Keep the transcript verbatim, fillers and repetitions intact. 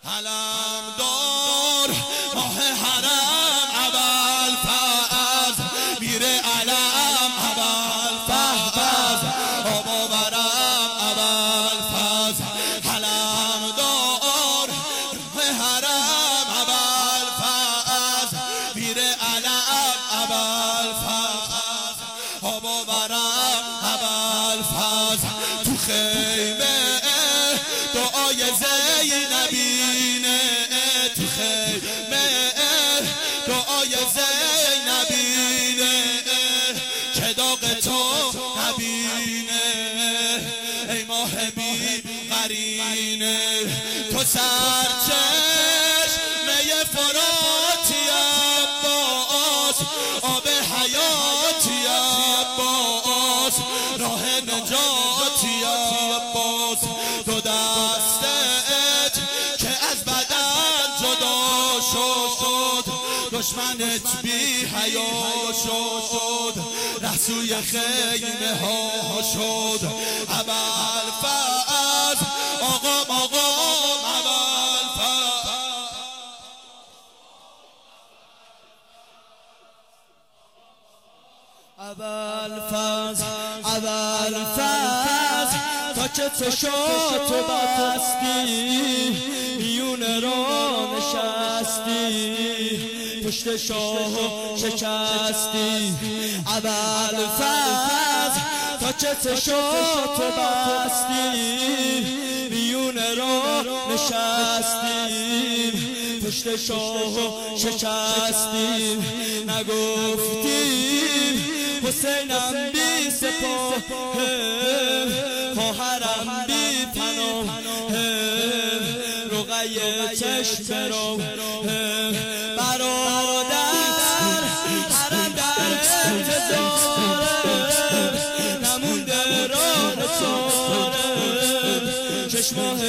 علم دار ماه حرم اول فاز میره علم اول فاز آب و برم اول فاز علم دار ماه حرم اول فاز میره علم اول فاز آب و برم اول فاز تو خیمه دعای زینبینه تو خیمه دعای زینبینه که داغ تو نبینه ای ماه بی قرینه تو سرچشمه فراتی عباس آب حیاتی عباس راه نجاتی عباس دو دستت که از بدن جدا شد دشمنت بی حیا شد رسوی خیمه ها شد اول فاز آقام آقام اول فاز اول فاز اول فاز تا که چشات بستی میون را نشستی پشت شاه شکستی اول فاز تا که چشات بستی میون را نشستی پشت شاه شکستی نگفتیم حسینم بی سپاه خواهرم بی پناه رقیه چشم رو برادر حرم در انتظاره نمونده راه چاره شش ماه